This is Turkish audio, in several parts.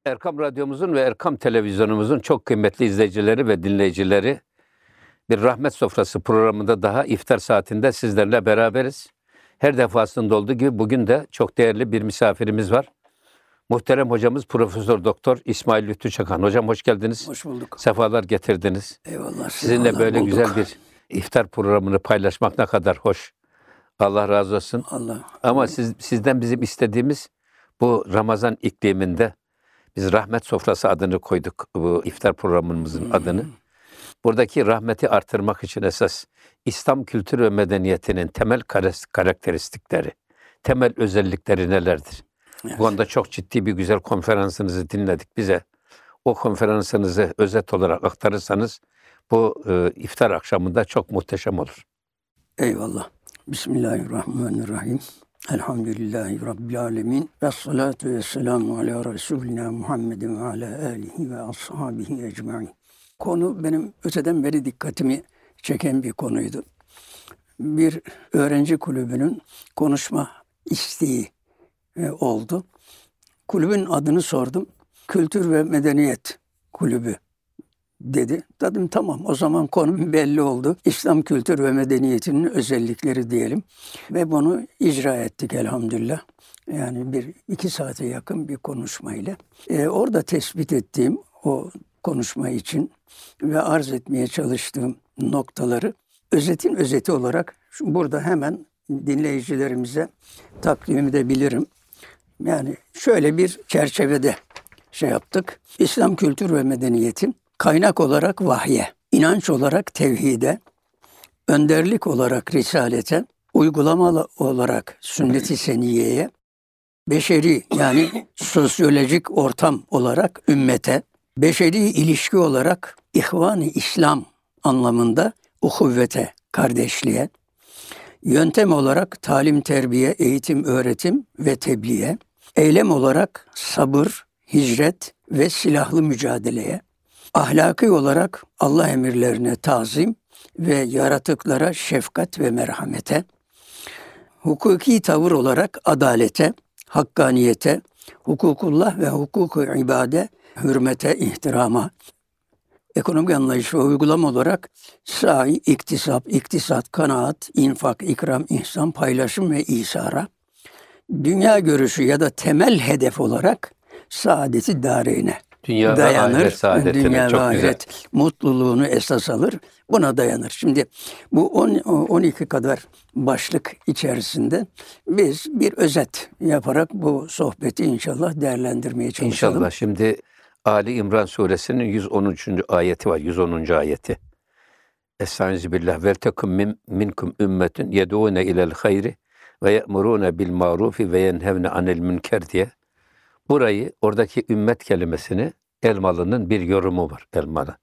Erkam Radyomuzun ve Erkam Televizyonumuzun çok kıymetli izleyicileri ve dinleyicileri, bir Rahmet Sofrası programında daha iftar saatinde sizlerle beraberiz. Her defasında olduğu gibi bugün de çok değerli bir misafirimiz var. Muhterem hocamız Profesör Doktor İsmail Lütfü Çakan. Hocam hoş geldiniz. Hoş bulduk. Sefalar getirdiniz. Eyvallah. Sizinle böyle bulduk. güzel bir iftar programını paylaşmak ne kadar hoş. Allah razı olsun. Ama sizden bizim istediğimiz bu Ramazan ikliminde biz Rahmet Sofrası adını koyduk, bu iftar programımızın adını. Buradaki rahmeti artırmak için esas İslam kültürü ve medeniyetinin temel karakteristikleri, temel özellikleri nelerdir? Evet. Bu konuda çok ciddi bir güzel konferansınızı dinledik. Bize o konferansınızı özet olarak aktarırsanız bu iftar akşamında çok muhteşem olur. Eyvallah. Bismillahirrahmanirrahim. Elhamdülillahi Rabbil alemin. Vessalatu vesselamu ala Resulina Muhammedin ve ala alihi ve ashabihi ecmaîn. Konu benim öteden beri dikkatimi çeken bir konuydu. Bir öğrenci kulübünün konuşma isteği oldu. Kulübün adını sordum. Kültür ve Medeniyet Kulübü dedi. Dedim tamam, o zaman konu belli oldu. İslam kültür ve medeniyetinin özellikleri diyelim. Ve bunu icra ettik elhamdülillah. Yani 2 saate yakın bir konuşmayla. Orada tespit ettiğim o konuşma için ve arz etmeye çalıştığım noktaları özetin özeti olarak burada hemen dinleyicilerimize takdim edebilirim. Yani şöyle bir çerçevede yaptık. İslam kültür ve medeniyetin kaynak olarak vahye, inanç olarak tevhide, önderlik olarak risalete, uygulama olarak sünnet-i seniyeye, beşeri yani sosyolojik ortam olarak ümmete, beşeri ilişki olarak ihvan-ı İslam anlamında uhuvvete, kardeşliğe, yöntem olarak talim, terbiye, eğitim, öğretim ve tebliğe, eylem olarak sabır, hicret ve silahlı mücadeleye, ahlaki olarak Allah emirlerine tazim ve yaratıklara şefkat ve merhamete, hukuki tavır olarak adalete, hakkaniyete, hukukullah ve hukuku ibade, hürmete, ihtirama, ekonomik anlayış ve uygulama olarak sahi, iktisat, kanaat, infak, ikram, ihsan, paylaşım ve isara, dünya görüşü ya da temel hedef olarak saadeti dareyne dünya dayanır. Dünya ve ahiret mutluluğunu esas alır. Buna dayanır. Şimdi bu 12 kadar başlık içerisinde biz bir özet yaparak bu sohbeti inşallah değerlendirmeye çalışalım. İnşallah. Şimdi Ali İmran suresinin 113. ayeti var. 110. ayeti. Estağfirullah ve tekum minkum ümmetun yed'ûne ilel hayri ve ye'murûne bil ma'rufi ve yenhevne anil münker diye. Burayı, oradaki ümmet kelimesini Elmalı'nın bir yorumu var. Elmalı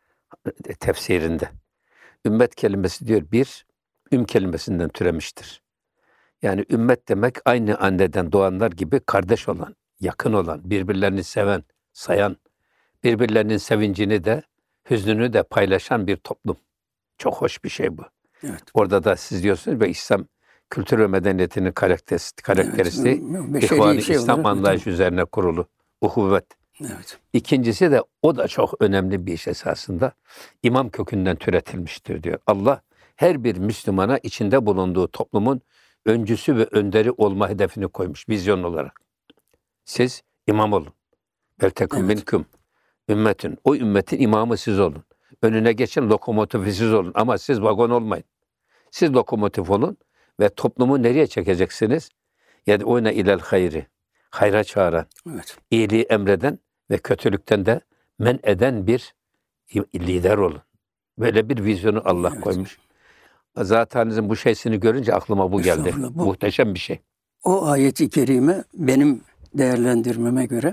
tefsirinde. Ümmet kelimesi diyor kelimesinden türemiştir. Yani ümmet demek aynı anneden doğanlar gibi kardeş olan, yakın olan, birbirlerini seven, sayan, birbirlerinin sevincini de, hüznünü de paylaşan bir toplum. Çok hoş bir şey bu. Evet. Orada da siz diyorsunuz ve İslam kültür ve medeniyetinin karakteristiği İhvan-ı İslam anlayışı üzerine kurulu. Uhuvvet. Evet. İkincisi de o da çok önemli bir iş esasında. İmam kökünden türetilmiştir diyor. Allah her bir Müslümana içinde bulunduğu toplumun öncüsü ve önderi olma hedefini koymuş vizyon olarak. Siz imam olun. Beltekum minkum ümmetün. O ümmetin imamı siz olun. Önüne geçin, lokomotifi siz olun. Ama siz vagon olmayın. Siz lokomotif olun ve toplumu nereye çekeceksiniz? Yed'ûne ilel hayri. Hayra çağıran, iyiliği emreden ve kötülükten de men eden bir lider olun. Böyle bir vizyonu Allah koymuş. Zaten bu şeysini görünce aklıma bu geldi. Muhteşem bir şey. O ayeti kerime benim değerlendirmeme göre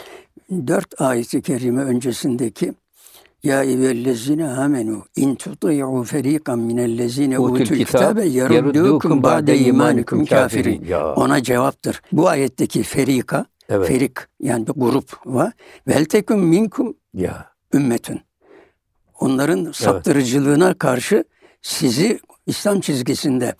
4 ayeti kerime öncesindeki ya eyyühellezine amenu in tuti'u feriqan minellezine utul kitabe yeruddukum ba'de imanikum kafirin. Ona cevaptır. Bu ayetteki ferika, ferik yani bir grup var. Veltekum minkum ümmetün. Onların saptırıcılığına karşı sizi İslam çizgisinde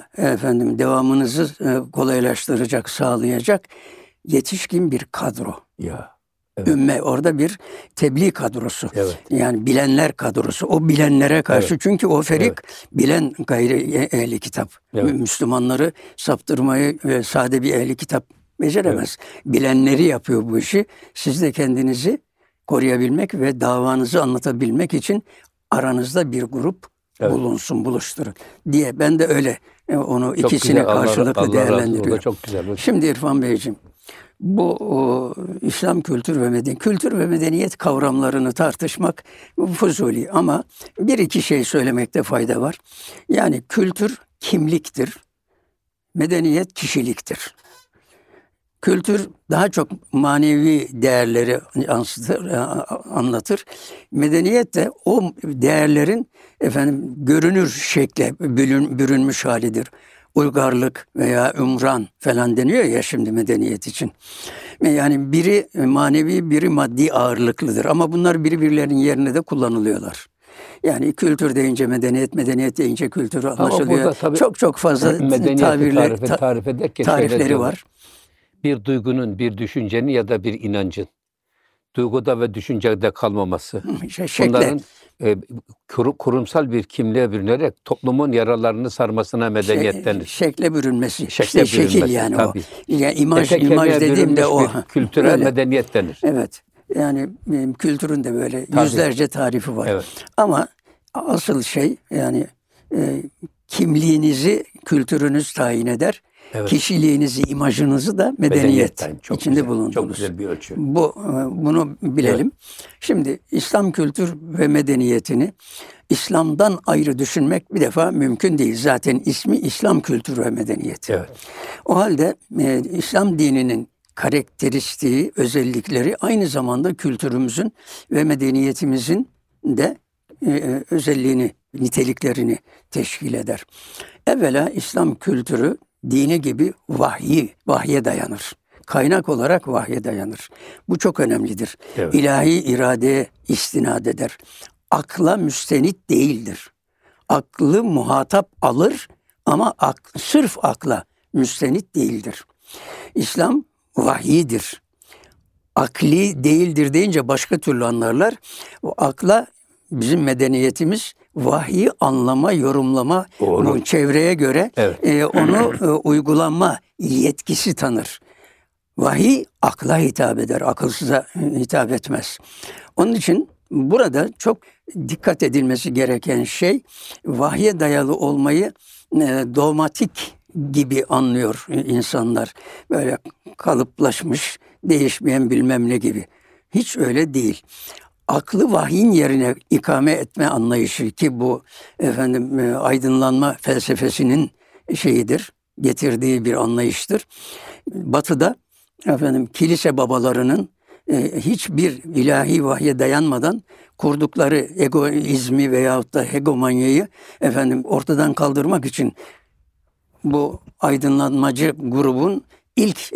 devamınızı kolaylaştıracak, sağlayacak yetişkin bir kadro Ya. Evet. Ümme orada bir tebliğ kadrosu. Evet. Yani bilenler kadrosu. O bilenlere karşı. Evet. Çünkü o ferik Evet. bilen gayri ehli kitap. Evet. Müslümanları saptırmayı sade bir ehli kitap beceremez. Bilenleri yapıyor bu işi. Siz de kendinizi koruyabilmek ve davanızı anlatabilmek için aranızda bir grup Evet. bulunsun, buluşturun diye. Ben de öyle onu Çok ikisini güzel. karşılıklı Allah razı olsun. O da değerlendiriyorum. çok güzel. Şimdi İrfan Beyciğim, bu İslam kültür ve medeniyet kavramlarını tartışmak fuzuli ama bir iki şey söylemekte fayda var. Yani kültür kimliktir, medeniyet kişiliktir. Kültür daha çok manevi değerleri anlatır. Medeniyet de o değerlerin görünür şekle bürünmüş halidir. Uygarlık veya ümran falan deniyor ya şimdi medeniyet için. Yani biri manevi, biri maddi ağırlıklıdır. Ama bunlar birbirlerinin yerine de kullanılıyorlar. Yani kültür deyince medeniyet, medeniyet deyince kültür anlaşılıyor. Çok fazla medeniyeti tarif ederken tarifleri var. Bir duygunun, bir düşüncenin ya da bir inancın duyguda ve düşüncede kalmaması. Bunların kurumsal bir kimliğe bürünerek toplumun yaralarını sarmasına medeniyet denir. Şekle bürünmesi. Şekil yani tabii. o. Yani imaj dediğimde o. Kültürel medeniyet denir. Evet. Yani kültürün de böyle yüzlerce tarifi var. Evet. Ama asıl şey yani kimliğinizi kültürünüz tayin eder. Evet. Kişiliğinizi, imajınızı da medeniyet içinde bulundunuz. Çok güzel bir ölçü. Bunu bilelim. Evet. Şimdi İslam kültür ve medeniyetini İslam'dan ayrı düşünmek bir defa mümkün değil. Zaten ismi İslam kültür ve medeniyeti. Evet. O halde İslam dininin karakteristiği, özellikleri aynı zamanda kültürümüzün ve medeniyetimizin de özelliğini, niteliklerini teşkil eder. Evvela İslam kültürü dini gibi vahye dayanır. Kaynak olarak vahye dayanır. Bu çok önemlidir. Evet. İlahi iradeye istinad eder. Akla müstenit değildir. Aklı muhatap alır ama sırf akla müstenit değildir. İslam vahyidir. Akli değildir deyince başka türlü anlarlar. O akla bizim medeniyetimiz vahyi anlama, yorumlama, çevreye göre onu uygulanma yetkisi tanır. Vahiy akla hitap eder, akılsıza hitap etmez. Onun için burada çok dikkat edilmesi gereken şey vahye dayalı olmayı dogmatik gibi anlıyor insanlar. Böyle kalıplaşmış, değişmeyen bilmem ne gibi. Hiç öyle değil. Aklı vahyin yerine ikame etme anlayışı ki bu aydınlanma felsefesinin şeyidir, getirdiği bir anlayıştır. Batı'da kilise babalarının hiçbir ilahi vahye dayanmadan kurdukları egoizmi veyahut da hegemonyayı ortadan kaldırmak için bu aydınlanmacı grubun ilk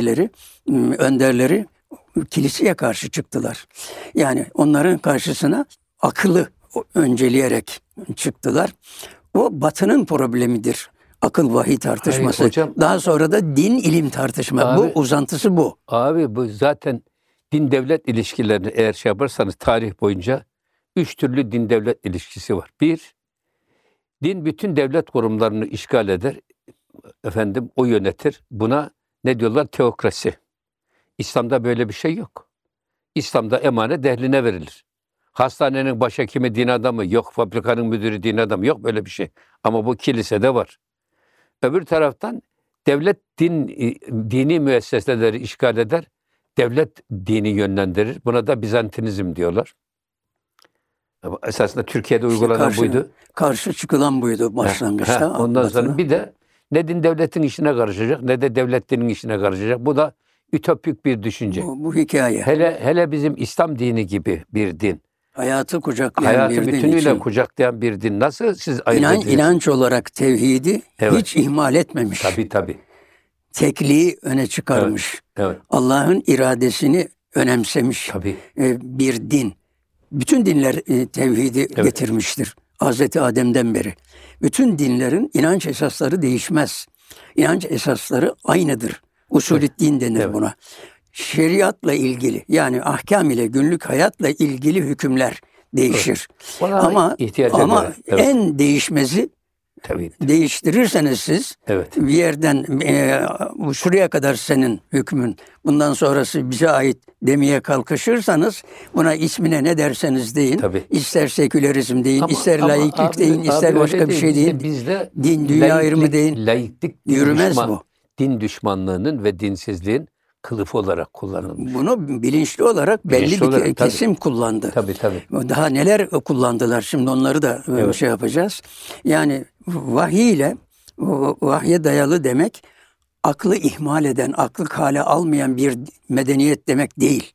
önderleri kiliseye karşı çıktılar. Yani onların karşısına akıllı önceleyerek çıktılar. O Batı'nın problemidir. Akıl vahiy tartışması. Hayır, hocam, daha sonra da din ilim tartışma. Bu uzantısı bu. Abi bu zaten din devlet ilişkilerini eğer şey yaparsanız tarih boyunca 3 türlü din devlet ilişkisi var. Bir, din bütün devlet kurumlarını işgal eder. O yönetir. Buna ne diyorlar? Teokrasi. İslam'da böyle bir şey yok. İslam'da emanet ehline verilir. Hastanenin başhekimi din adamı yok, fabrikanın müdürü din adamı yok, böyle bir şey. Ama bu kilisede var. Öbür taraftan devlet dini müesseseleri işgal eder, devlet dini yönlendirir. Buna da Bizantinizm diyorlar. Esasında Türkiye'de uygulanan buydu. Karşı çıkılan buydu başlangıçta. Ondan sonra bir de ne din devletin işine karışacak ne de devlet dinin işine karışacak. Bu da ütopik bir düşünce. Bu hikaye. Hele bizim İslam dini gibi bir din. Hayatı kucaklayan bir din. Hayatı bütünüyle kucaklayan bir din. Nasıl siz ayırt ediyorsunuz? İnanç olarak tevhidi hiç ihmal etmemiş. Tabii. Tekliği öne çıkarmış. Evet. Allah'ın iradesini önemsemiş bir din. Bütün dinler tevhidi getirmiştir. Hazreti Adem'den beri. Bütün dinlerin inanç esasları değişmez. İnanç esasları aynıdır. Usulü din denir buna. şeriatla ilgili yani ahkam ile günlük hayatla ilgili hükümler değişir. Ona Ama ihtiyaca ama göre. Evet. en değişmezi Tabii. değiştirirseniz siz Evet. bir yerden bu şuraya kadar senin hükmün, bundan sonrası bize ait demeye kalkışırsanız buna ismine ne derseniz deyin. Tabii. İster sekülerizm deyin, Ama- ister ama laiklik abi- deyin, ister abi başka öyle bir değil. şey deyin. Bizde Din, dünya ayrımı deyin. Laiklik Yürümez bu. din düşmanlığının ve dinsizliğin kılıfı olarak kullanılmış. Bunu bilinçli olarak belli Bilinçli bir olarak, tabii. kesim kullandı. Tabii. Daha neler kullandılar şimdi onları da Evet. şey yapacağız. Yani vahiy ile vahye dayalı demek aklı ihmal eden, aklı kale almayan bir medeniyet demek değil.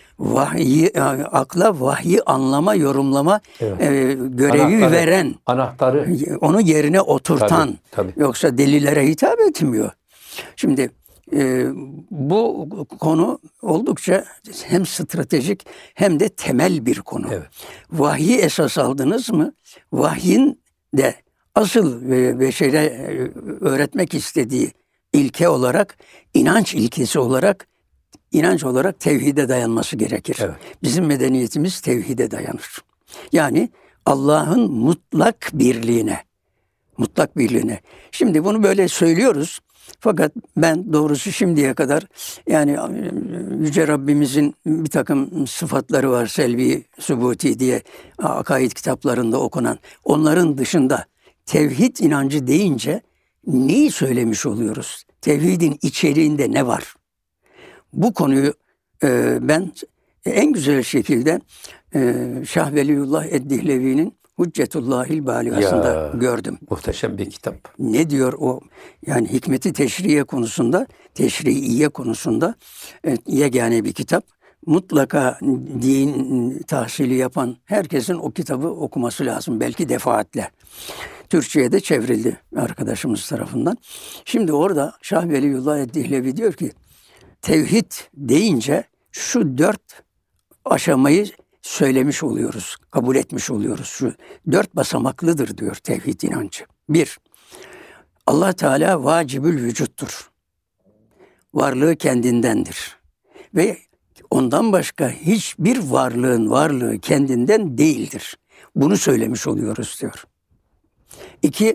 Akla vahyi anlama, yorumlama Evet. görevi Anahtarı. veren, Anahtarı. onu yerine oturtan. Tabii. Yoksa delillere hitap etmiyor. Şimdi bu konu oldukça hem stratejik hem de temel bir konu. Evet. Vahyi esas aldınız mı? Vahyin de asıl beşere öğretmek istediği ilke olarak, inanç ilkesi olarak, inanç olarak tevhide dayanması gerekir. Evet. Bizim medeniyetimiz tevhide dayanır. Yani Allah'ın mutlak birliğine. Mutlak birliğine. Şimdi bunu böyle söylüyoruz. Fakat ben doğrusu şimdiye kadar yani Yüce Rabbimizin bir takım sıfatları var. Selvi, Sübuti diye akaid kitaplarında okunan. Onların dışında tevhid inancı deyince neyi söylemiş oluyoruz? Tevhidin içeriğinde ne var? Bu konuyu ben en güzel şekilde Şah Veliyullah Eddihlevi'nin Hüccetullahil Baligası'nda gördüm. Muhteşem bir kitap. Ne diyor o? Yani hikmeti teşriye konusunda, teşriiye konusunda yegane bir kitap. Mutlaka din tahsili yapan herkesin o kitabı okuması lazım. Belki defaatle. Türkçe'ye de çevrildi arkadaşımız tarafından. Şimdi orada Şah Veliyullah Eddihlevi diyor ki tevhid deyince şu 4 aşamayı söylemiş oluyoruz, kabul etmiş oluyoruz. Şu 4 basamaklıdır diyor tevhid inancı. 1. Allah Teala vacibül vücuttur. Varlığı kendindendir. Ve ondan başka hiçbir varlığın varlığı kendinden değildir. Bunu söylemiş oluyoruz diyor. 2.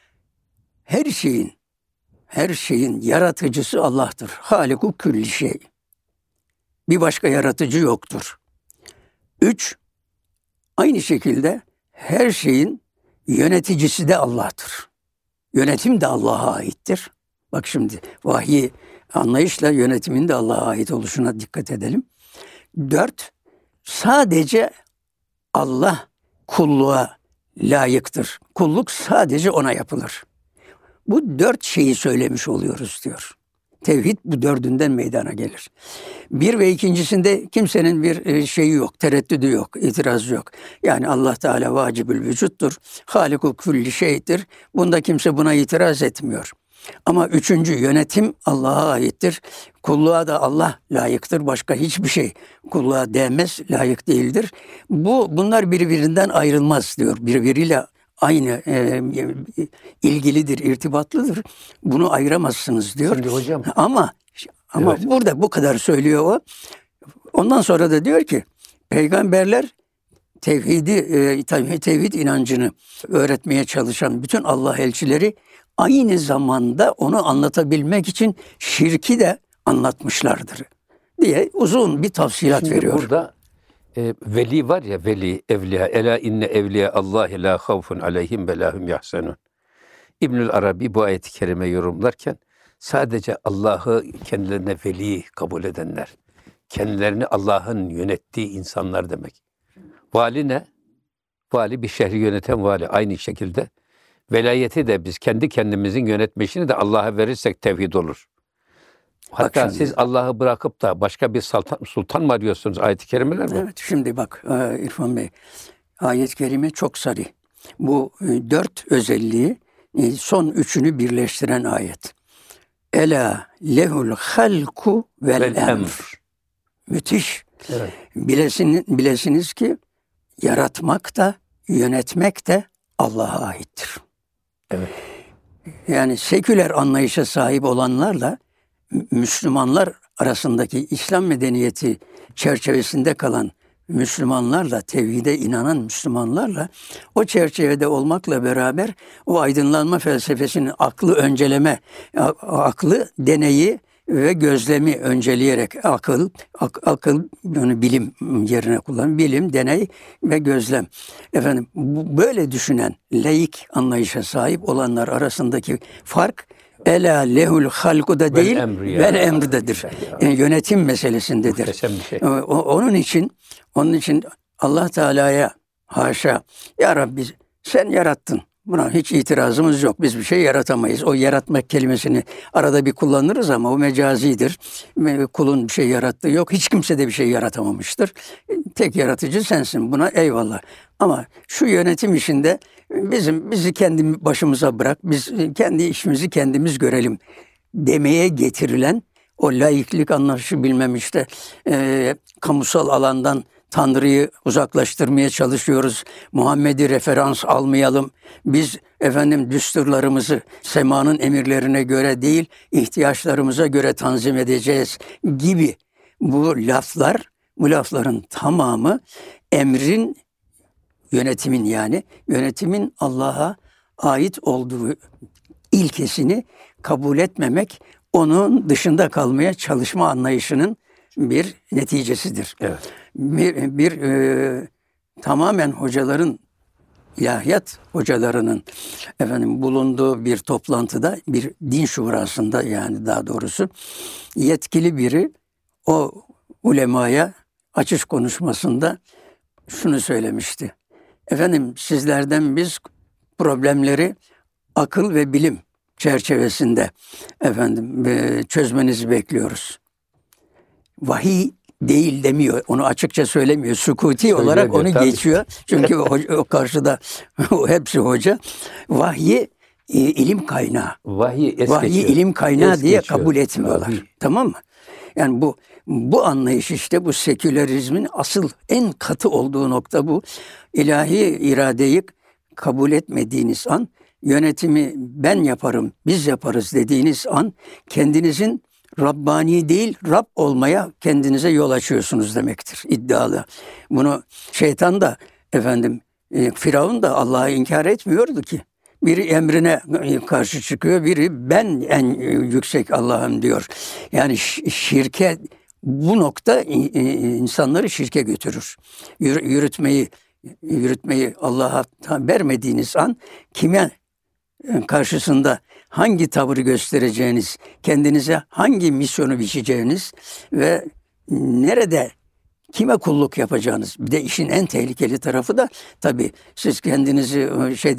Her şeyin yaratıcısı Allah'tır. Haliku külli şey. Bir başka yaratıcı yoktur. 3. Aynı şekilde her şeyin yöneticisi de Allah'tır. Yönetim de Allah'a aittir. Bak şimdi vahiy anlayışla yönetimin de Allah'a ait oluşuna dikkat edelim. 4. Sadece Allah kulluğa layıktır. Kulluk sadece ona yapılır. Bu 4 şeyi söylemiş oluyoruz diyor. Tevhid bu 4'ünden meydana gelir. 1 ve 2.'sinde kimsenin bir şeyi yok, tereddüdü yok, itirazı yok. Yani Allah Teala vacibül vücuttur, haliku külli şeydir. Bunda kimse buna itiraz etmiyor. Ama 3. yönetim Allah'a aittir. Kulluğa da Allah layıktır. Başka hiçbir şey kulluğa değmez, layık değildir. Bunlar birbirinden ayrılmaz diyor. Birbiriyle aynı ilgilidir, irtibatlıdır. Bunu ayıramazsınız diyor. Şimdi hocam. Ama Evet. burada bu kadar söylüyor o. Ondan sonra da diyor ki peygamberler tevhid inancını öğretmeye çalışan bütün Allah elçileri aynı zamanda onu anlatabilmek için şirki de anlatmışlardır diye uzun bir tafsilat Şimdi veriyor. burada veli var ya, veli, evliya. Ela inne evliya Allahi la havfun aleyhim ve lahum yahsenun. İbnül Arabi bu ayet-i kerime yorumlarken sadece Allah'ı kendilerine veli kabul edenler, kendilerini Allah'ın yönettiği insanlar demek. Vali ne? Vali bir şehri yöneten vali. Aynı şekilde velayeti de biz kendi kendimizin yönetme de Allah'a verirsek tevhid olur. Hatta şimdi, siz Allah'ı bırakıp da başka bir sultan mı arıyorsunuz ayet-i kerimeler mi? Evet, şimdi bak İrfan Bey, ayet-i kerime çok sarih. Bu 4 özelliği son 3'ünü birleştiren ayet. Ela lehul halku vel emr. Müthiş. Evet. Bilesiniz ki yaratmak da yönetmek de Allah'a aittir. Evet. Yani seküler anlayışa sahip olanlarla Müslümanlar arasındaki İslam medeniyeti çerçevesinde kalan Müslümanlarla, tevhide inanan Müslümanlarla o çerçevede olmakla beraber o aydınlanma felsefesinin aklı önceleme, aklı deneyi ve gözlemi önceleyerek akıl yani bilim yerine kullan, bilim, deney ve gözlem. Efendim böyle düşünen laik anlayışa sahip olanlar arasındaki fark Ela lehul halku da değil, vel emridedir. Yönetim meselesindedir. Şey. Onun için Allah Teala'ya haşa, ya Rabbi sen yarattın. Buna hiç itirazımız yok. Biz bir şey yaratamayız. O yaratmak kelimesini arada bir kullanırız ama o mecazidir. Kulun bir şey yarattığı yok. Hiç kimse de bir şey yaratamamıştır. Tek yaratıcı sensin. Buna eyvallah. Ama şu yönetim işinde bizi kendi başımıza bırak. Biz kendi işimizi kendimiz görelim demeye getirilen o laiklik anlayışı bilmem işte kamusal alandan Tanrı'yı uzaklaştırmaya çalışıyoruz. Muhammed'i referans almayalım. Biz düsturlarımızı semanın emirlerine göre değil, ihtiyaçlarımıza göre tanzim edeceğiz gibi bu lafların tamamı emrin, yönetimin Allah'a ait olduğu ilkesini kabul etmemek, onun dışında kalmaya çalışma anlayışının bir neticesidir. Evet. Tamamen hocaların, ilahiyat hocalarının bulunduğu bir toplantıda, bir din şurasında daha doğrusu yetkili biri o ulemaya açış konuşmasında şunu söylemişti. Sizlerden biz problemleri akıl ve bilim çerçevesinde çözmenizi bekliyoruz. Vahiy değil demiyor. Onu açıkça söylemiyor. Sükuti olarak onu geçiyor. Çünkü o karşıda hepsi hoca. Vahyi ilim kaynağı. Vahyi ilim kaynağı diye kabul etmiyorlar. Tamam mı? Yani bu anlayış işte bu sekülerizmin asıl en katı olduğu nokta bu. İlahi iradeyi kabul etmediğiniz an, yönetimi ben yaparım, biz yaparız dediğiniz an kendinizin Rabbani değil, Rab olmaya kendinize yol açıyorsunuz demektir iddialı. Bunu şeytan da Firavun da Allah'ı inkar etmiyordu ki. Biri emrine karşı çıkıyor, biri ben en yüksek Allah'ım diyor. Yani şirke, bu nokta insanları şirke götürür. Yürütmeyi Allah'a vermediğiniz an kime karşısında hangi tavırı göstereceğiniz, kendinize hangi misyonu biçeceğiniz ve nerede kime kulluk yapacağınız. Bir de işin en tehlikeli tarafı da tabii siz kendinizi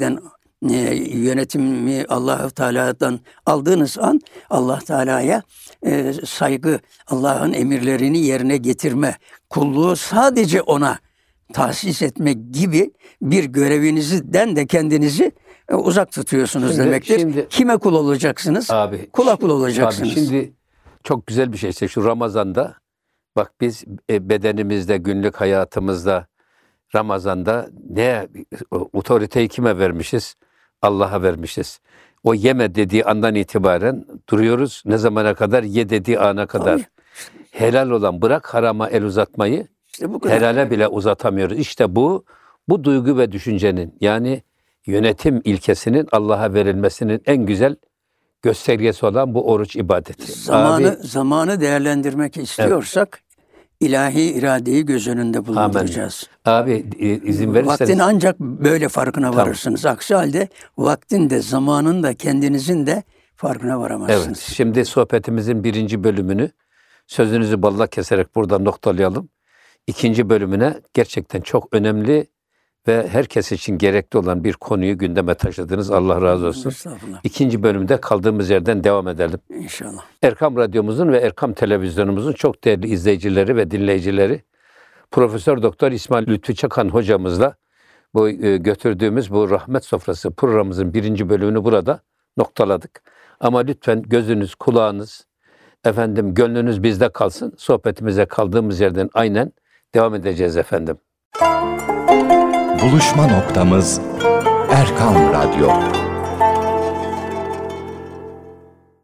yönetimi Allah-u Teala'dan aldığınız an Allah Teala'ya saygı, Allah'ın emirlerini yerine getirme, kulluğu sadece ona tahsis etmek gibi bir görevinizden de kendinizi uzak tutuyorsunuz demektir. Kime kul olacaksınız? Kula kul olacaksınız. Şimdi çok güzel bir şey. Şu Ramazan'da bak biz bedenimizde, günlük hayatımızda Ramazan'da otoriteyi kime vermişiz? Allah'a vermişiz. O yeme dediği andan itibaren duruyoruz. Ne zamana kadar? Ye dediği ana kadar. Tabii. Helal olan bırak harama el uzatmayı. İşte bu kadar. Helale bile uzatamıyoruz. İşte bu duygu ve düşüncenin yani yönetim ilkesinin Allah'a verilmesinin en güzel göstergesi olan bu oruç ibadeti. Zamanı değerlendirmek istiyorsak ilahi iradeyi göz önünde bulunduracağız. İzin verirseniz. Vaktin ancak böyle farkına varırsınız. Aksi halde vaktin de zamanın da kendinizin de farkına varamazsınız. Evet. Şimdi sohbetimizin 1. bölümünü sözünüzü balla keserek burada noktalayalım. 2. bölümüne gerçekten çok önemli ve herkes için gerekli olan bir konuyu gündeme taşıdınız. Allah razı olsun. 2. bölümde kaldığımız yerden devam edelim. İnşallah. Erkam Radyomuzun ve Erkam Televizyonumuzun çok değerli izleyicileri ve dinleyicileri, Profesör Doktor İsmail Lütfü Çakan hocamızla götürdüğümüz bu Rahmet Sofrası programımızın 1. bölümünü burada noktaladık. Ama lütfen gözünüz, kulağınız, gönlünüz bizde kalsın. Sohbetimize kaldığımız yerden aynen devam edeceğiz efendim. Buluşma noktamız Erkam Radyo.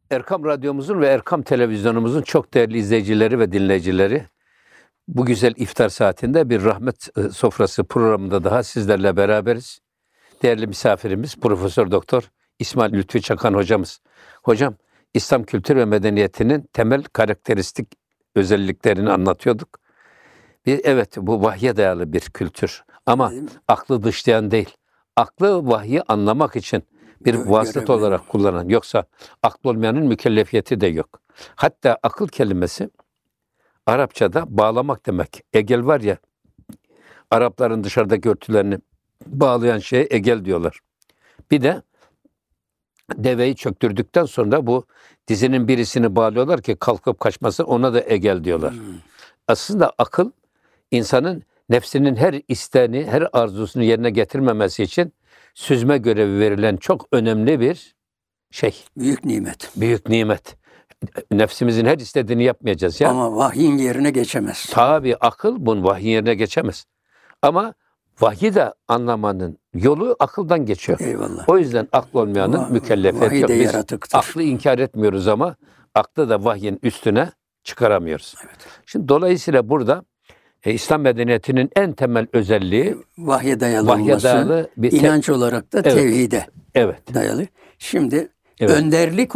Erkam Radyomuzun ve Erkam Televizyonumuzun çok değerli izleyicileri ve dinleyicileri, bu güzel iftar saatinde bir rahmet sofrası programında daha sizlerle beraberiz. Değerli misafirimiz Profesör Doktor İsmail Lütfi Çakan hocamız. Hocam, İslam kültür ve medeniyetinin temel karakteristik özelliklerini anlatıyorduk. Evet, bu vahye dayalı bir kültür ama aklı dışlayan değil. Aklı vahyi anlamak için bir vasıta olarak kullanan, yoksa aklı olmayanın mükellefiyeti de yok. Hatta akıl kelimesi Arapçada bağlamak demek. Egel var ya, Arapların dışarıdaki örtülerini bağlayan şeye egel diyorlar. Bir de deveyi çöktürdükten sonra bu dizinin birisini bağlıyorlar ki kalkıp kaçmasın, ona da egel diyorlar. Aslında akıl, insanın nefsinin her isteğini, her arzusunu yerine getirmemesi için süzme görevi verilen çok önemli bir şey. Büyük nimet. Büyük nimet. Nefsimizin her istediğini yapmayacağız ya. Ama vahyin yerine geçemez. Tabii akıl bunun vahyin yerine geçemez. Ama vahyi de anlamanın yolu akıldan geçiyor. Eyvallah. O yüzden akıl olmayanın mükellefiyeti yok. Biz yaratıktır. aklı inkar etmiyoruz ama aklı da vahyin üstüne çıkaramıyoruz. Evet. Şimdi dolayısıyla burada İslam medeniyetinin en temel özelliği vahye dayalı olması, bir inanç olarak da tevhide dayalı. Şimdi önderlik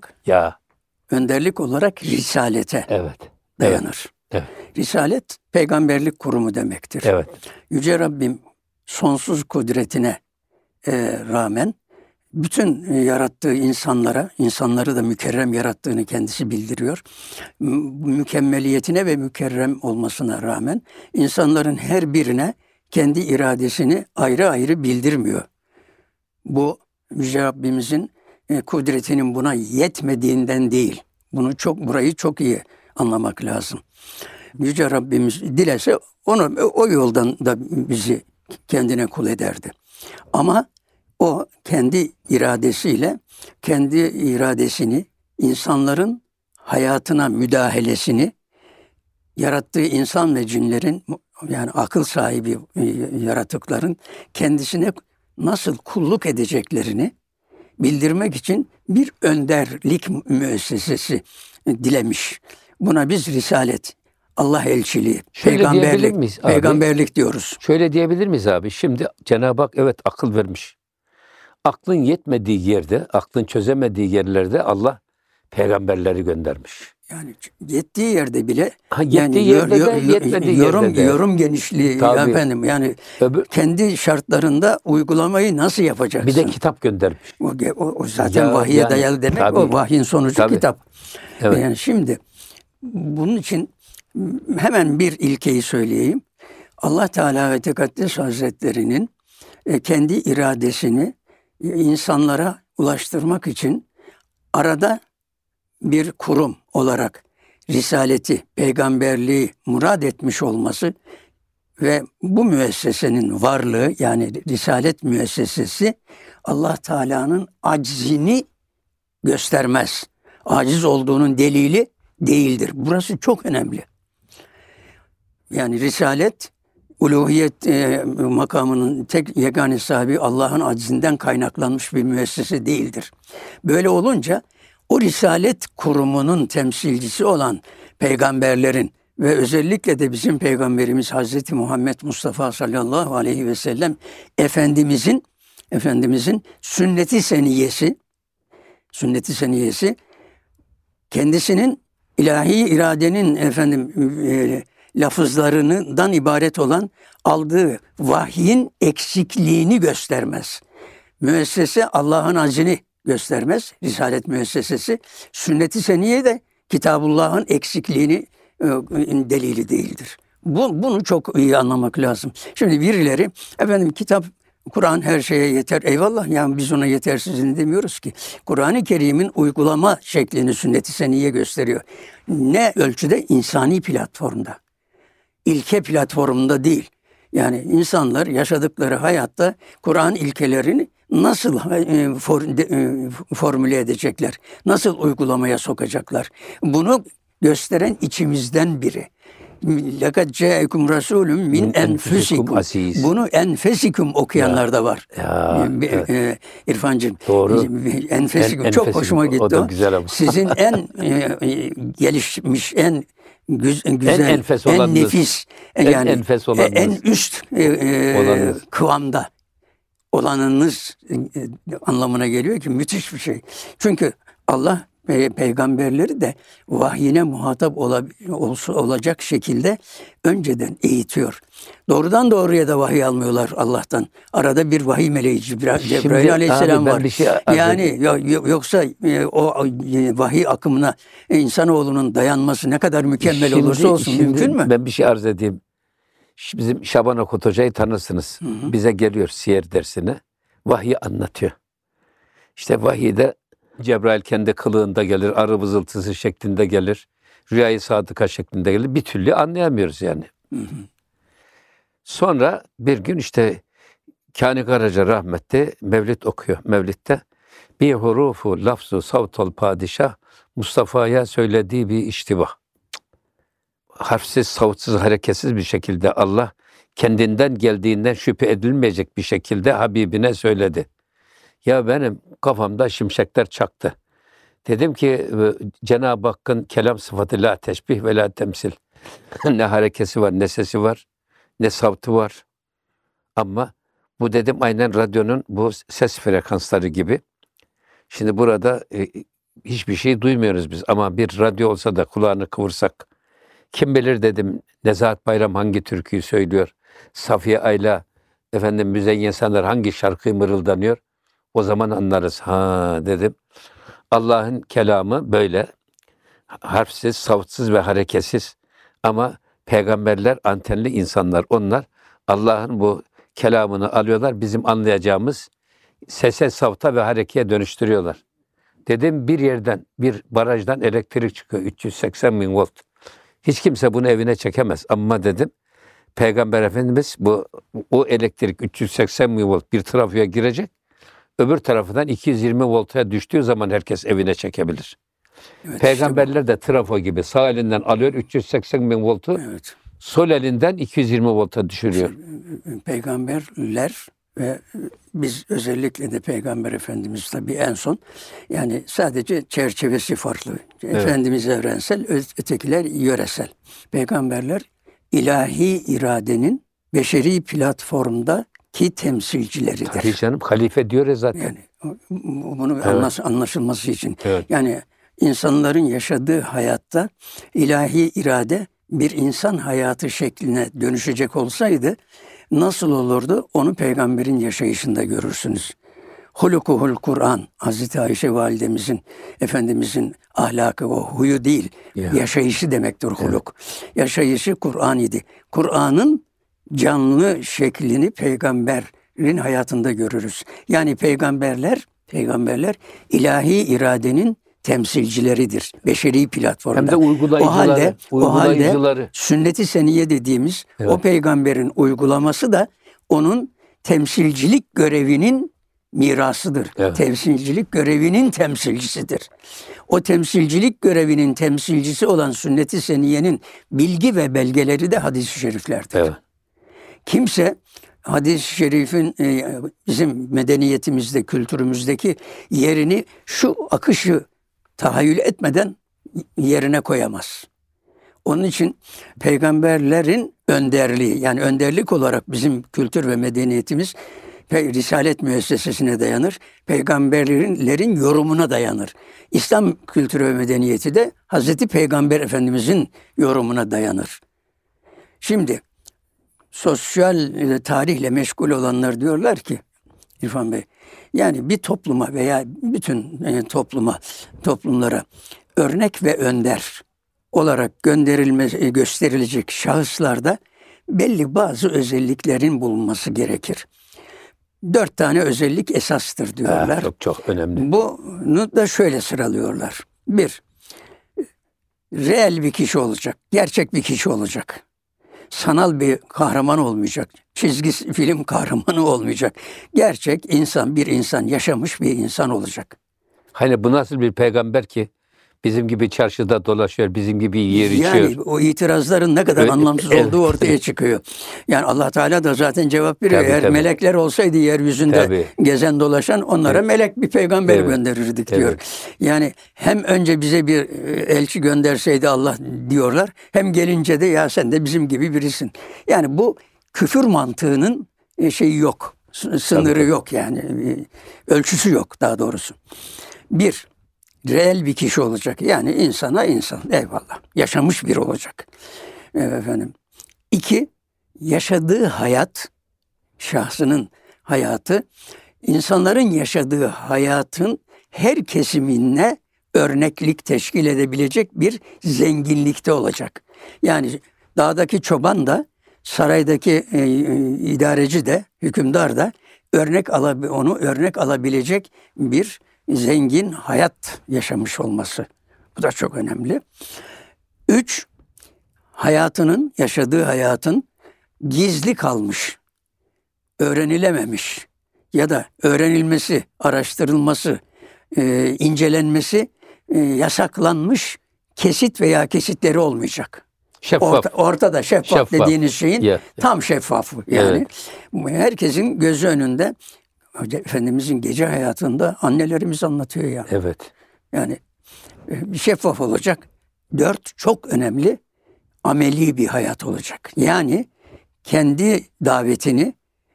olarak risalete dayanır. Evet. Risalet peygamberlik kurumu demektir. Evet. Yüce Rabbim sonsuz kudretine rağmen bütün yarattığı insanları da mükerrem yarattığını kendisi bildiriyor. Mükemmeliyetine ve mükerrem olmasına rağmen insanların her birine kendi iradesini ayrı ayrı bildirmiyor. Bu Yüce Rabbimizin kudretinin buna yetmediğinden değil. Burayı çok iyi anlamak lazım. Yüce Rabbimiz dilese o yoldan da bizi kendine kul ederdi. Ama o kendi iradesini insanların hayatına müdahalesini, yarattığı insan ve cinlerin, yani akıl sahibi yaratıkların kendisine nasıl kulluk edeceklerini bildirmek için bir önderlik müessesesi dilemiş. Buna biz risalet, Allah elçiliği, peygamberlik diyoruz. Şöyle diyebilir miyiz abi? Şimdi Cenab-ı Hak akıl vermiş. Aklın yetmediği yerde, aklın çözemediği yerlerde Allah peygamberleri göndermiş. Yani yettiği yerde bile yetmediği yerde de. Yorum genişliği efendim, yani kendi şartlarında uygulamayı nasıl yapacaksın? Bir de kitap göndermiş. O zaten vahye dayalı demek. Tabii, o vahyin sonucu kitap. Evet. Yani şimdi bunun için hemen bir ilkeyi söyleyeyim. Allah Teala ve Tekaddes Hazretleri'nin kendi iradesini insanlara ulaştırmak için arada bir kurum olarak risaleti, peygamberliği murad etmiş olması ve bu müessesenin varlığı, yani risalet müessesesi Allah Teala'nın aczini göstermez. Aciz olduğunun delili değildir. Burası çok önemli. Yani risalet, uluhiyet makamının tek yegane sahibi Allah'ın acizinden kaynaklanmış bir müessese değildir. Böyle olunca o risalet kurumunun temsilcisi olan peygamberlerin ve özellikle de bizim peygamberimiz Hazreti Muhammed Mustafa sallallahu aleyhi ve sellem Efendimizin sünnet-i seniyesi kendisinin ilahi iradenin lafızlarından ibaret olan aldığı vahyin eksikliğini göstermez. Müessese Allah'ın aczini göstermez. Risalet müessesesi. Sünnet-i seniye de Kitabullah'ın eksikliğini delili değildir. Bunu çok iyi anlamak lazım. Şimdi birileri Kur'an her şeye yeter. Eyvallah, yani biz ona yetersizini demiyoruz ki. Kur'an-ı Kerim'in uygulama şeklini sünnet-i seniye gösteriyor. Ne ölçüde? İnsani platformda. İlke platformunda değil. Yani insanlar yaşadıkları hayatta Kur'an ilkelerini nasıl formüle edecekler? Nasıl uygulamaya sokacaklar? Bunu gösteren içimizden biri. لَقَدْ جَاءَكُمْ رَسُولٌ مِنْ enfesikum اَنْفُسِكُمْ. aziz. Bunu enfesikum okuyanlar da var. Ya, evet. İrfancığım. Doğru. Enfesikum. Çok Enfesikum. hoşuma gitti O da o. güzel ama. Sizin en gelişmiş, en güzel, en enfes olanınız. nefis, En enfes olanınız. en üst Olanınız. kıvamda olanınız anlamına geliyor ki müthiş bir şey. Çünkü Allah peygamberleri de vahyine muhatap olacak şekilde önceden eğitiyor. Doğrudan doğruya da vahiy almıyorlar Allah'tan. Arada bir vahiy meleği Cebrail Aleyhisselam var. Yani yoksa o vahiy akımına insanoğlunun dayanması ne kadar mükemmel olursa olsun mümkün mü? Ben bir şey arz edeyim. Bizim Şaban Okut Hoca'yı tanırsınız. Bize geliyor siyer dersine. Vahyi anlatıyor. İşte vahiyde Cebrail kendi kılığında gelir, arı vızıltısı şeklinde gelir, rüyayı sadıka şeklinde gelir. Bir türlü anlayamıyoruz yani. Sonra bir gün işte Kani Karaca rahmetli Mevlid okuyor. Mevlid'de bir hurufu lafzu savtol padişah Mustafa'ya söylediği bir iştibah. Harfsiz, savutsuz, hareketsiz bir şekilde Allah kendinden geldiğinden şüphe edilmeyecek bir şekilde Habibine söyledi. Ya benim kafamda şimşekler çaktı. Dedim ki Cenab-ı Hakk'ın kelam sıfatı la teşbih ve la temsil. Ne harekesi var, ne sesi var, ne savtı var. Ama bu dedim aynen radyonun bu ses frekansları gibi. Şimdi burada hiçbir şey duymuyoruz biz. Ama bir radyo olsa da kulağını kıvırsak. Kim bilir dedim Nezahat Bayram hangi türküyü söylüyor. Safiye Ayla, Müzeyyen Senar hangi şarkıyı mırıldanıyor. O zaman anlarız. Ha dedim. Allah'ın kelamı böyle. Harfsiz, savtsız ve hareketsiz. Ama peygamberler antenli insanlar. Onlar Allah'ın bu kelamını alıyorlar. Bizim anlayacağımız sese, savta ve harekeye dönüştürüyorlar. Dedim bir yerden, bir barajdan elektrik çıkıyor. 380 bin volt. Hiç kimse bunu evine çekemez. Ama dedim Peygamber Efendimiz o elektrik 380 bin volt bir trafoya girecek. Öbür tarafından 220 volta düştüğü zaman herkes evine çekebilir. Evet, Peygamberler işte de trafo gibi sağ elinden alıyor 380 bin voltu, evet, sol elinden 220 volta düşürüyor. Peygamberler ve biz özellikle de Peygamber Efendimiz tabii en son, yani sadece çerçevesi farklı. Evet. Efendimiz evrensel, ötekiler yöresel. Peygamberler ilahi iradenin beşeri platformda ki temsilcileridir. Tabii canım, halife diyor ya zaten. Yani bunu evet, anlaşılması için. Evet. Yani insanların yaşadığı hayatta ilahi irade bir insan hayatı şekline dönüşecek olsaydı nasıl olurdu? Onu peygamberin yaşayışında görürsünüz. Hulukuhul Kur'an, Hazreti Ayşe validemizin, Efendimizin ahlakı, o huyu değil, yaşayışı demektir huluk. Evet. Yaşayışı Kur'an idi. Kur'an'ın canlı şeklini peygamberin hayatında görürüz. Yani peygamberler ilahi iradenin temsilcileridir. Beşeri platformda. Hem de uygulayıcıları. O halde sünnet-i seniyye dediğimiz evet, o peygamberin uygulaması da onun temsilcilik görevinin mirasıdır. Evet. Temsilcilik görevinin temsilcisidir. O temsilcilik görevinin temsilcisi olan sünnet-i seniyyenin bilgi ve belgeleri de hadis-i şeriflerdir. Evet. Kimse hadis-i şerifin bizim medeniyetimizde, kültürümüzdeki yerini şu akışı tahayyül etmeden yerine koyamaz. Onun için peygamberlerin önderliği, yani önderlik olarak bizim kültür ve medeniyetimiz Risalet müessesesine dayanır. Peygamberlerin yorumuna dayanır. İslam kültürü ve medeniyeti de Hazreti Peygamber Efendimizin yorumuna dayanır. Şimdi sosyal tarihle meşgul olanlar diyorlar ki İrfan Bey, yani bir topluma veya bütün toplumlara örnek ve önder olarak gösterilecek şahıslarda belli bazı özelliklerin bulunması gerekir. 4 tane özellik esastır diyorlar. Çok önemli. Bunu da şöyle sıralıyorlar. 1. Reel bir kişi olacak. Gerçek bir kişi olacak. Sanal bir kahraman olmayacak. Çizgi film kahramanı olmayacak. Gerçek insan, bir insan, yaşamış bir insan olacak. Hani bu nasıl bir peygamber ki Bizim gibi çarşıda dolaşıyor, bizim gibi yer içiyor. Yani o itirazların ne kadar Evet, anlamsız evet. olduğu ortaya çıkıyor. Yani Allah Teala da zaten cevap veriyor. Tabii, Eğer tabii. melekler olsaydı yeryüzünde Tabii. gezen dolaşan onlara Evet. melek bir peygamber Evet. gönderirdik diyor. Evet. Yani hem önce bize bir elçi gönderseydi Allah diyorlar. Hem gelince de ya sen de bizim gibi birisin. Yani bu küfür mantığının şeyi yok. Sınırı Tabii. yok yani. Ölçüsü yok daha doğrusu. Bir, reel bir kişi olacak. Yani insana insan. Eyvallah. Yaşamış biri olacak. Efendim. İki, yaşadığı hayat, şahsının hayatı, insanların yaşadığı hayatın her kesimine örneklik teşkil edebilecek bir zenginlikte olacak. Yani dağdaki çoban da, saraydaki idareci de, hükümdar da onu örnek alabilecek bir zengin hayat yaşamış olması. Bu da çok önemli. Üç, yaşadığı hayatın gizli kalmış, öğrenilememiş ya da öğrenilmesi, araştırılması, incelenmesi yasaklanmış kesit veya kesitleri olmayacak. Şeffaf. Ortada şeffaf dediğiniz şeyin Yeah. tam şeffafı. Yani herkesin gözü önünde. Efendimizin gece hayatında annelerimiz anlatıyor ya. Evet. Yani şeffaf olacak. 4, çok önemli, ameli bir hayat olacak. Yani kendi davetini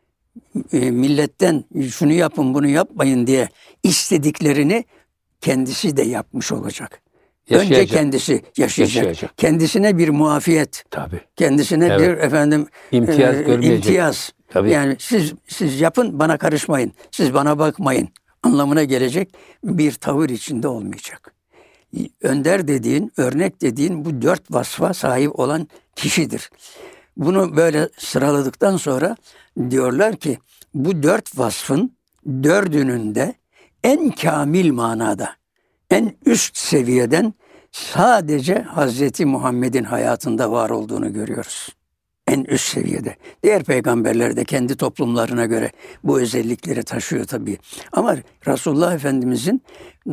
milletten şunu yapın bunu yapmayın diye istediklerini kendisi de yapmış olacak. Yaşayacak. Önce kendisi yaşayacak. Kendisine bir muafiyet. Tabii. Kendisine Evet. bir İmtiyaz görmeyecek. imtiyaz. Tabii. Yani siz yapın, bana karışmayın. Siz bana bakmayın anlamına gelecek bir tavır içinde olmayacak. Önder dediğin, örnek dediğin bu 4 vasfa sahip olan kişidir. Bunu böyle sıraladıktan sonra diyorlar ki bu 4 vasfın 4'ünün de en kamil manada, en üst seviyeden sadece Hazreti Muhammed'in hayatında var olduğunu görüyoruz. En üst seviyede. Diğer peygamberler de kendi toplumlarına göre bu özellikleri taşıyor tabii. Ama Resulullah Efendimizin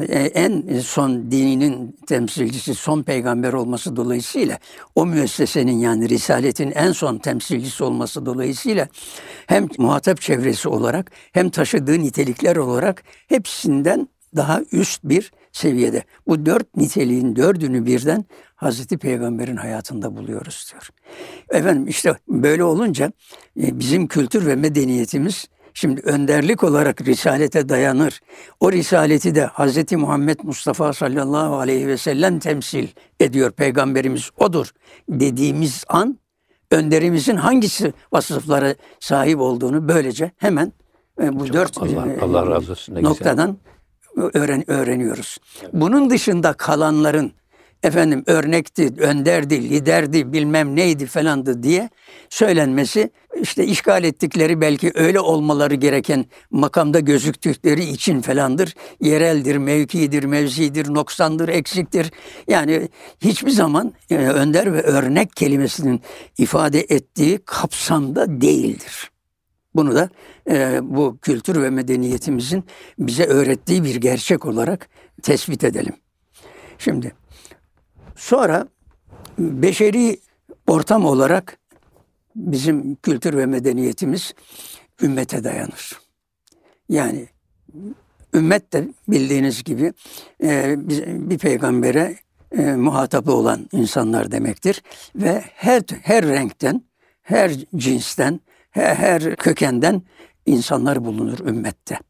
en son dininin temsilcisi, son peygamber olması dolayısıyla o müessesenin yani Risaletin en son temsilcisi olması dolayısıyla hem muhatap çevresi olarak hem taşıdığı nitelikler olarak hepsinden daha üst bir seviyede. Bu 4 niteliğin 4'ünü birden Hazreti Peygamber'in hayatında buluyoruz diyor. Efendim işte böyle olunca bizim kültür ve medeniyetimiz şimdi önderlik olarak risalete dayanır. O risaleti de Hazreti Muhammed Mustafa sallallahu aleyhi ve sellem temsil ediyor. Peygamberimiz odur dediğimiz an önderimizin hangisi vasıflara sahip olduğunu böylece hemen bu Çok 4 Allah razı olsun, ne güzel. noktadan öğreniyoruz. Bunun dışında kalanların örnekti, önderdi, liderdi, bilmem neydi falandı diye söylenmesi işte işgal ettikleri belki öyle olmaları gereken makamda gözüktükleri için falandır. Yereldir, mevkidir, mevzidir, noksandır, eksiktir. Yani hiçbir zaman önder ve örnek kelimesinin ifade ettiği kapsamda değildir. Bunu da bu kültür ve medeniyetimizin bize öğrettiği bir gerçek olarak tespit edelim. Şimdi sonra beşeri ortam olarak bizim kültür ve medeniyetimiz ümmete dayanır. Yani ümmet de bildiğiniz gibi bir peygambere muhatabı olan insanlar demektir. Ve her renkten, her cinsten, her kökenden insanlar bulunur ümmette.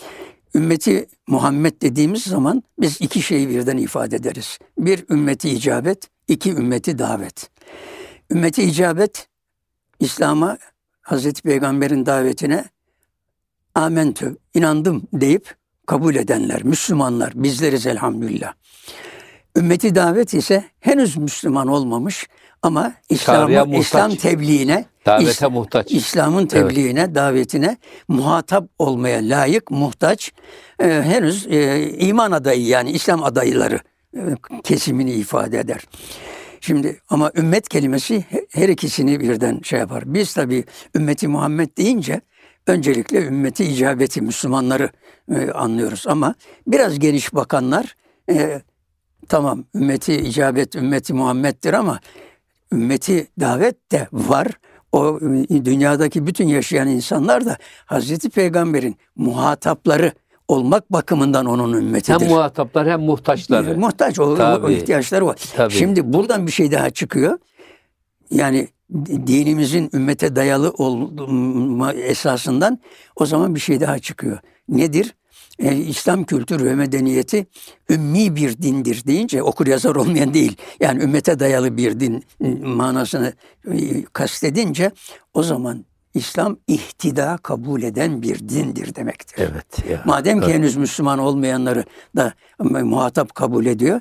Ümmeti Muhammed dediğimiz zaman biz 2 şeyi birden ifade ederiz. 1 ümmeti icabet, 2 ümmeti davet. Ümmeti icabet, İslam'a, Hazreti Peygamber'in davetine amentü, inandım deyip kabul edenler, Müslümanlar, bizleriz elhamdülillah. Ümmeti davet ise henüz Müslüman olmamış ama İslam tebliğine, davete muhtaç. İslam'ın tebliğine, davetine muhatap olmaya layık, muhtaç, henüz iman adayı yani İslam adayları kesimini ifade eder. Şimdi ama ümmet kelimesi her ikisini birden yapar. Biz tabii ümmeti Muhammed deyince öncelikle ümmeti icabeti Müslümanları anlıyoruz ama biraz geniş bakanlar tamam ümmeti icabet, ümmeti Muhammed'dir ama ümmeti davet de var. O dünyadaki bütün yaşayan insanlar da Hazreti Peygamber'in muhatapları olmak bakımından onun ümmetidir. Hem muhataplar hem muhtaçları. Muhtaç o Tabii. ihtiyaçları var. Tabii. Şimdi buradan bir şey daha çıkıyor. Yani dinimizin ümmete dayalı olma esasından o zaman bir şey daha çıkıyor. Nedir? İslam kültürü ve medeniyeti ümmi bir dindir deyince okur yazar olmayan değil. Yani ümmete dayalı bir din manasını kastedince o zaman İslam ihtida kabul eden bir dindir demektir. Evet. Ya. Madem ki henüz Müslüman olmayanları da muhatap kabul ediyor.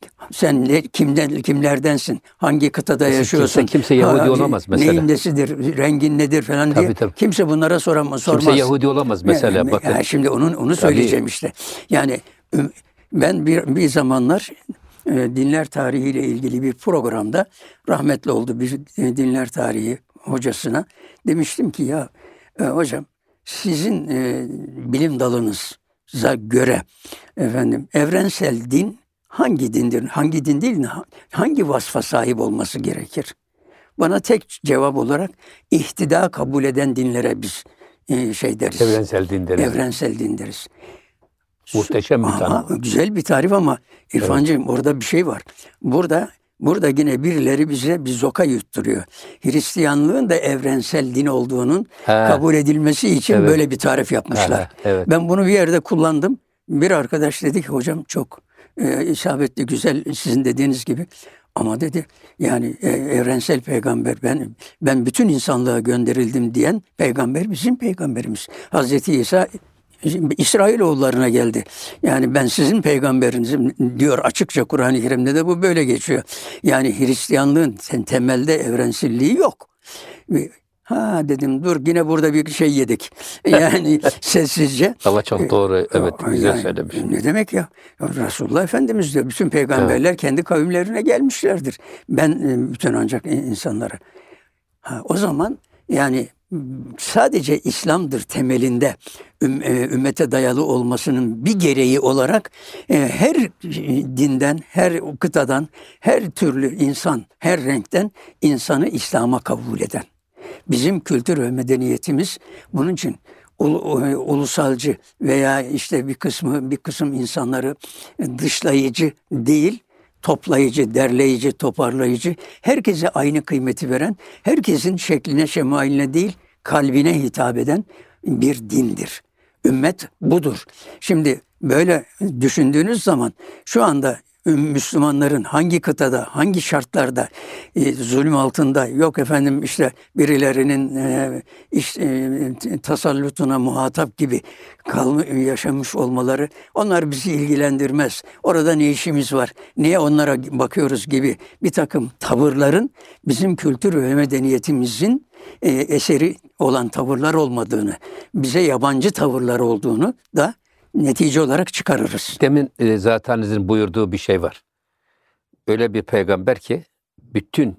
Sen kimlerdensin? Hangi kıtada yaşıyorsun? Kimse Yahudi olamaz mesela. Neyin nesidir? Rengin nedir falan diye. Tabii. Kimse bunlara sormaz. Kimse Yahudi olamaz mesela. Bakın. Şimdi onu söyleyeceğim işte. Yani ben bir zamanlar dinler tarihiyle ilgili bir programda rahmetli oldu bir dinler tarihi hocasına. Demiştim ki ya hocam sizin bilim dalınıza göre evrensel din hangi dindir? Hangi din değil, hangi vasfa sahip olması gerekir? Bana tek cevap olarak ihtida kabul eden dinlere biz deriz. Evrensel din deriz. Evrensel din deriz. Muhteşem bir tanım. Güzel bir tarif ama İrfancığım orada bir şey var. Burada yine birileri bize bir zoka yutturuyor. Hristiyanlığın da evrensel din olduğunun kabul edilmesi için böyle bir tarif yapmışlar. Evet. Ben bunu bir yerde kullandım. Bir arkadaş dedi ki hocam çok isabetli, güzel sizin dediğiniz gibi. Ama dedi yani evrensel peygamber ben bütün insanlığa gönderildim diyen peygamber bizim peygamberimiz. Hazreti İsa İsrailoğullarına geldi. Yani ben sizin peygamberinizim diyor açıkça Kur'an-ı Kerim'de de bu böyle geçiyor. Yani Hristiyanlığın temelde evrenselliği yok. Dedim dur yine burada bir şey yedik. Yani sessizce. Ama çok doğru. Evet güzel söylemiş. Ne demek ya? Resulullah Efendimiz diyor. Bütün peygamberler kendi kavimlerine gelmişlerdir. Ben bütün ancak insanlara. O zaman yani sadece İslam'dır temelinde ümmete dayalı olmasının bir gereği olarak her dinden, her kıtadan, her türlü insan, her renkten insanı İslam'a kabul eden. Bizim kültür ve medeniyetimiz bunun için ulusalcı veya işte bir kısım insanları dışlayıcı değil, toplayıcı, derleyici, toparlayıcı, herkese aynı kıymeti veren, herkesin şekline, şemailine değil, kalbine hitap eden bir dindir. Ümmet budur. Şimdi böyle düşündüğünüz zaman şu anda Müslümanların hangi kıtada, hangi şartlarda zulüm altında, yok efendim işte birilerinin tasallutuna muhatap gibi yaşamış olmaları, onlar bizi ilgilendirmez. Orada ne işimiz var, niye onlara bakıyoruz gibi bir takım tavırların bizim kültür ve medeniyetimizin eseri olan tavırlar olmadığını, bize yabancı tavırlar olduğunu da netice olarak çıkarırız. Demin zatenizin buyurduğu bir şey var. Öyle bir peygamber ki bütün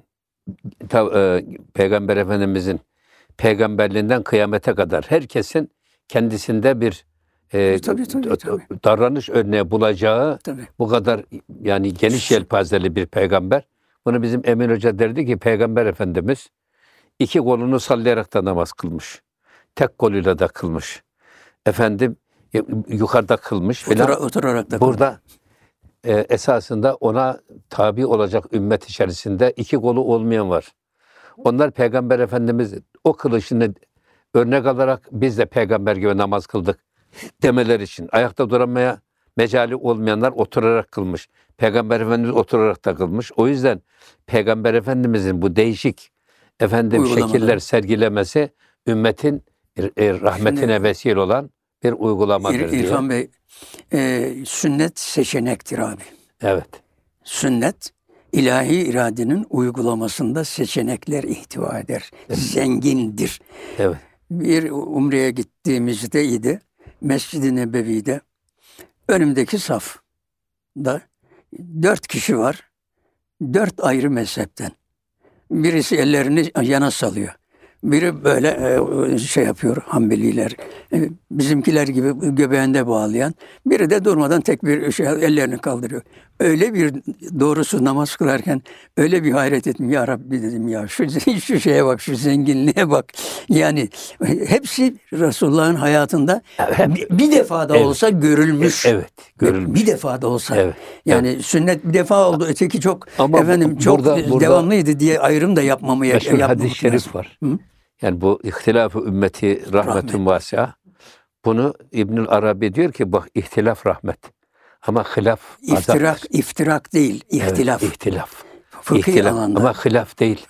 Peygamber Efendimizin peygamberliğinden kıyamete kadar herkesin kendisinde bir tabii. davranış örneği bulacağı bu kadar yani geniş yelpazeli bir peygamber. Bunu bizim Emin Hoca derdi ki Peygamber Efendimiz iki kolunu sallayarak da namaz kılmış. Tek koluyla da kılmış. Efendim yukarıda kılmış. Oturarak da burada esasında ona tabi olacak ümmet içerisinde iki kolu olmayan var. Onlar Peygamber Efendimiz o kılışını örnek alarak biz de peygamber gibi namaz kıldık demeler için. Ayakta duramaya mecali olmayanlar oturarak kılmış. Peygamber Efendimiz oturarak da kılmış. O yüzden Peygamber Efendimizin bu değişik şekiller sergilemesi ümmetin rahmetine vesile olan bir uygulamadır diye. İrfan Bey, sünnet seçenektir abi. Evet. Sünnet, ilahi iradenin uygulamasında seçenekler ihtiva eder. Zengindir. Evet. Bir umreye gittiğimizdeydi. Mescid-i Nebevi'de önümdeki safda 4 kişi var. 4 ayrı mezhepten. Birisi ellerini yana salıyor. Biri böyle yapıyor Hanbeliler. Bizimkiler gibi göbeğinde bağlayan. Biri de durmadan tek bir ellerini kaldırıyor. öyle bir doğrusu namaz kılarken öyle bir hayret ettim. Ya Rabbi dedim ya şu şeye bak, şu zenginliğe bak. Yani hepsi Resulullah'ın hayatında bir defa da Evet. olsa görülmüş. Evet, görülmüş. Bir defa da olsa. Evet. Yani sünnet bir defa oldu, öteki çok Ama çok burada devamlıydı diye ayrım da yapmamaya meşhur yapmamak hadis-i şerif lazım. var. Hı? Yani bu ihtilaf-ı ümmeti rahmetun vasi'a. Bunu İbnül Arabi diyor ki bak ihtilaf rahmet. Ama hilaf azaptır. İftirak değil, ihtilaf. Evet, ihtilaf. Fıkhi İhtilaf. alanda. Ama hilaf değil.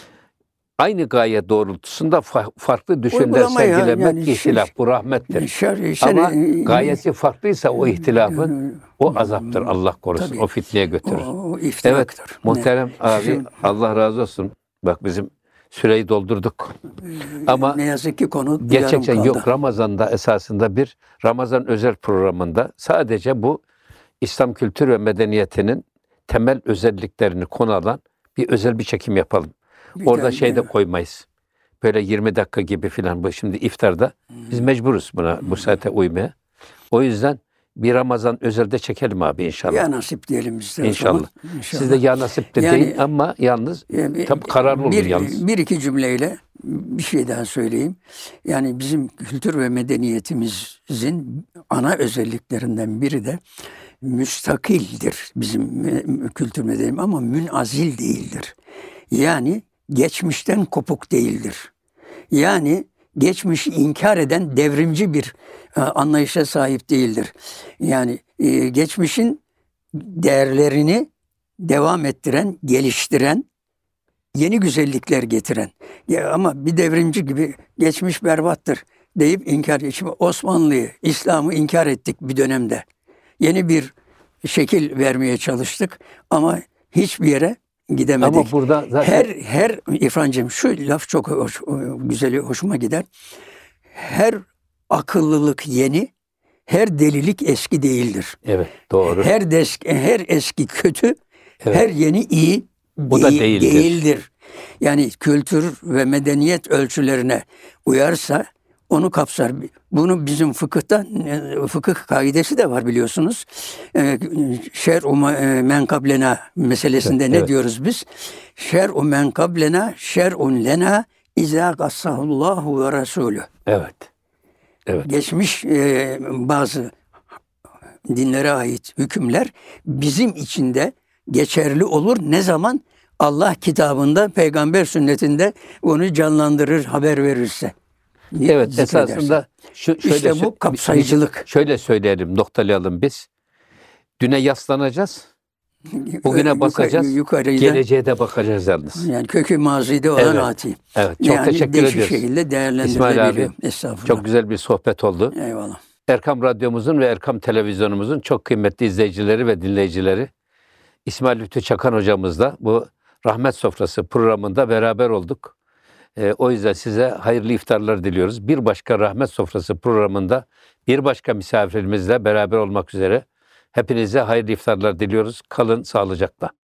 Aynı gaye doğrultusunda farklı düşünceler Uygulamaya, sergilemek yani ihtilaf. Bu rahmettir. Ama gayesi farklıysa o ihtilafın o azaptır. Allah korusun. Tabii. O fitneye götürür. O Evet, iftiraktır. muhterem abi Şimdi- Allah razı olsun. Bak bizim süreyi doldurduk. Ama ne yazık ki konu yarım gerçekten kaldı. yok, Ramazan'da esasında bir Ramazan özel programında sadece bu İslam kültür ve medeniyetinin temel özelliklerini konu alan bir özel bir çekim yapalım. Bir Orada de- şey de koymayız. Böyle 20 dakika gibi filan, bu şimdi iftarda biz mecburuz buna, bu saate uymaya. O yüzden bir Ramazan özelde çekelim abi inşallah. Ya nasip diyelim biz de o İnşallah. zaman. İnşallah. Sizde ya nasip de Yani- değil ama yalnız tabii kararlı olun yalnız. Bir iki cümleyle bir şey daha söyleyeyim. Yani bizim kültür ve medeniyetimizin ana özelliklerinden biri de müstakildir bizim kültür medeniyetimiz, ama münazil değildir. Yani geçmişten kopuk değildir. Yani geçmişi inkar eden devrimci bir anlayışa sahip değildir. Yani geçmişin değerlerini devam ettiren, geliştiren, yeni güzellikler getiren. Ya ama bir devrimci gibi geçmiş berbattır deyip inkar. Şimdi Osmanlı'yı, İslam'ı inkar ettik bir dönemde. Yeni bir şekil vermeye çalıştık ama hiçbir yere gidemedik. Ama burada zaten Her İrfancığım, şu laf çok güzel, hoşuma gider. Her akıllılık yeni, her delilik eski değildir. evet doğru. Her eski kötü, Evet. her yeni iyi O da değildir. değildir. Yani kültür ve medeniyet ölçülerine uyarsa onu kapsar. Bunu bizim fıkıhta, fıkıh kaidesi de var biliyorsunuz. Şer'u men kablena meselesinde ne Evet. diyoruz biz? Şer'u men kablena şer'un lena izâ gassahullahu ve rasûlü. Evet. Evet. Geçmiş bazı dinlere ait hükümler bizim için de geçerli olur. Ne zaman? Allah kitabında, peygamber sünnetinde onu canlandırır, haber verirse. Evet, zikrederse. esasında İşte bu kapsayıcılık. Şöyle söyleyelim, noktalayalım biz. Düne yaslanacağız, bugüne basacağız, Yukarıya, geleceğe de bakacağız yalnız. yani kökü mazide olan Evet. ati. Evet, çok teşekkür değişik ediyoruz. şekilde İsmail değerlendirilebiliyor. abi, Estağfurullah. çok güzel bir sohbet oldu. Eyvallah. Erkam Radyomuzun ve Erkam Televizyonumuzun çok kıymetli izleyicileri ve dinleyicileri, İsmail Lütfü Çakan hocamızla bu Rahmet Sofrası programında beraber olduk. O yüzden size hayırlı iftarlar diliyoruz. Bir başka Rahmet Sofrası programında bir başka misafirimizle beraber olmak üzere hepinize hayırlı iftarlar diliyoruz. Kalın sağlıcakla.